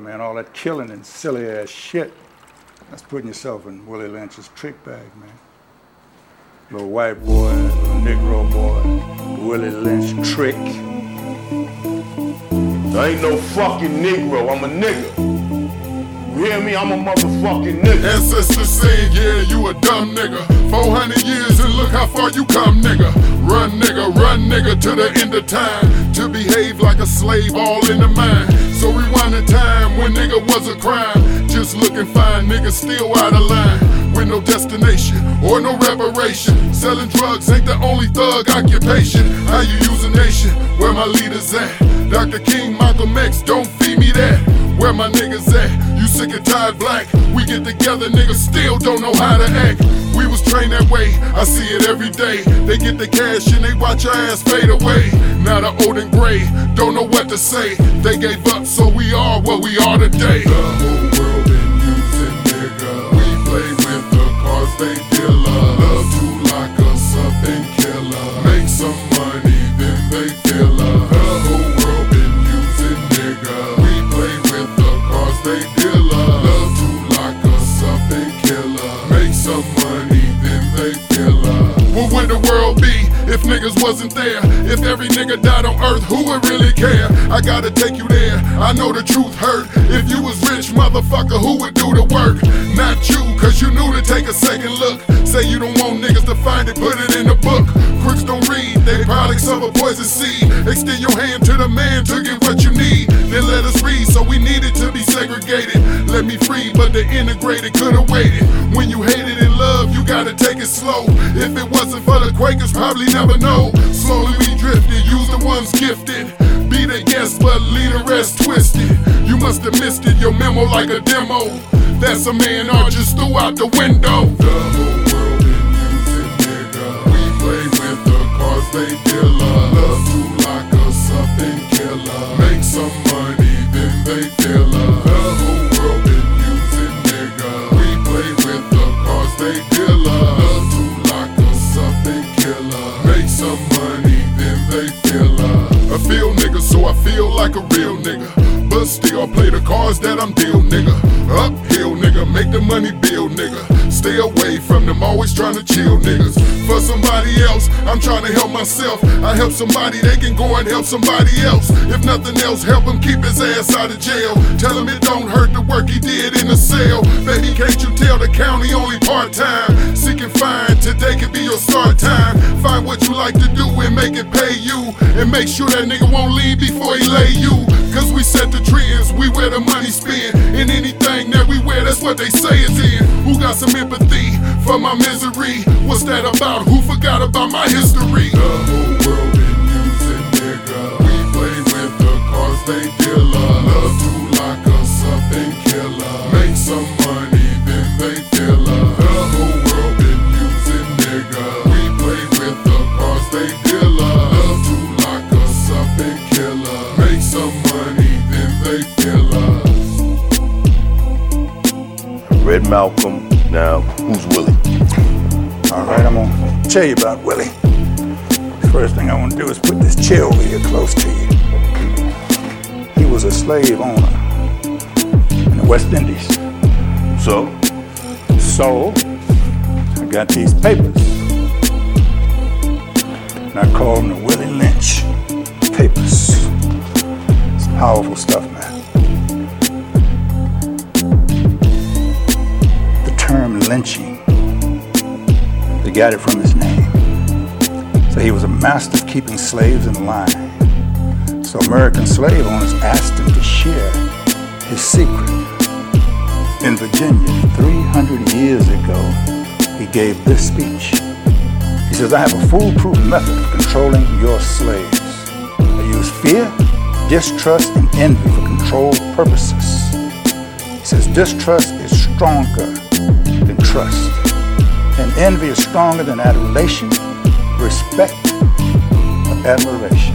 man. All that killing and silly ass shit. That's putting yourself in Willie Lynch's trick bag, man. Little white boy, little Negro boy, Willie Lynch trick. I ain't no fucking Negro, I'm a nigga. You hear me? I'm a motherfucking nigga. Ancestors saying, yeah, you a dumb nigga. 400 years and look how far you come, nigga. Run nigga to the end of time. To behave like a slave all in the mind. So rewind the time when nigga was a crime. Just looking fine, nigga still out of line. With no destination or no reparation. Selling drugs ain't the only thug occupation. How you use a nation? Where my leaders at? Dr. King, Malcolm X, don't feed me that. Where my niggas at? You sick and tired black? We get together, niggas still don't know how to act. We was trained that way, I see it every day. They get the cash and they watch your ass fade away. Now the old and gray, don't know what to say. They gave up, so we are what we are today. The whole world been using nigga. We play with the cars they deal us. Love to lock us up and kill us. Make some money, then they feel us. The whole world been using nigga. We play with the cars they deal us. Love to lock us up and kill us. Make some money, then they feel us. What would the world be if niggas wasn't there? If every nigga died on earth, who would really care? I gotta take you there, I know the truth hurt. If you was rich, motherfucker, who would do the work? Not you, cause you knew to take a second look. Say you don't want niggas to find it, put it in the book. Crooks don't read, they products of a poison seed. Extend your hand to the man to get what you need. Then let us read, so we needed to be segregated. Let me free, but the integrated could've waited. When you hate it in love, you gotta take it slow. If it wasn't for the Quakers, probably never know. Slowly we drifted, use the ones gifted. Be the guest, but leave the rest twisted. You must have missed it, your memo like a demo. That's a man or just threw out the window. The whole world been using nigga. We play with the cars they deal us. Love to lock us up and kill us. Make some money, then they feel us. The whole world been using nigga. We play with the cars they deal us. Love to lock us up and kill us. Make some money, then they feel us. I feel nigga, so I feel like a real nigga. But still I play the cards that I'm deal, nigga. Uphill, nigga, make the money build, nigga. Stay away from them, always trying to chill, niggas. For somebody else, I'm trying to help myself. I help somebody, they can go and help somebody else. If nothing else, help him keep his ass out of jail. Tell him it don't hurt the work he did in the cell. Baby, can't you tell the county only part-time? Seek and find, today could be your start time. Find what you like to do and make it pay you. And make sure that nigga won't leave before he lay you. Cause we set the trends, we where the money spent. And anything that we wear, that's what they say is in. Who got some empathy for my misery? What's that about? Who forgot about my history? The whole world been using nigga. We play with the cars they deal us. Love to lock us up and kill us. Make some money, then they feel us. The whole world been using nigga. We play with the cars they deal us. Love to lock us up and kill us. Make some money, then they feel us. Red Malcolm, now who's Willie? All right, I'm gonna tell you about Willie. First thing I want to do is put this chair over here close to you. He was a slave owner in the West Indies. So, I got these papers. And I call them the Willie Lynch papers. It's powerful stuff, man. The term lynching, they got it from his name. So he was a master of keeping slaves in line. So American slave owners asked him to share his secret. In Virginia, 300 years ago, he gave this speech. He says, I have a foolproof method of controlling your slaves. I use fear, distrust, and envy for control purposes. He says, distrust is stronger than trust. And envy is stronger than adulation, respect, or admiration.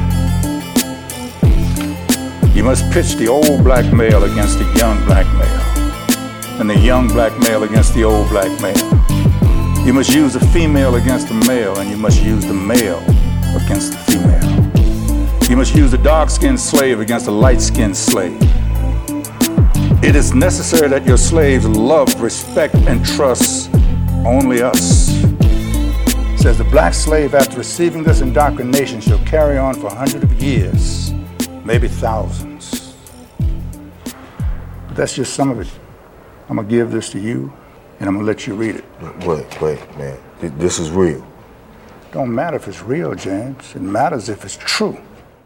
You must pitch the old black male against the young black male, and the young black male against the old black male. You must use the female against the male, and you must use the male against the female. You must use the dark-skinned slave against the light-skinned slave. It is necessary that your slaves love, respect, and trust only us. It says the black slave, after receiving this indoctrination, shall carry on for hundreds of years, maybe thousands. But that's just some of it. I'm gonna give this to you, and I'm gonna let you read it. Wait, man. This is real. Don't matter if it's real, James. It matters if it's true.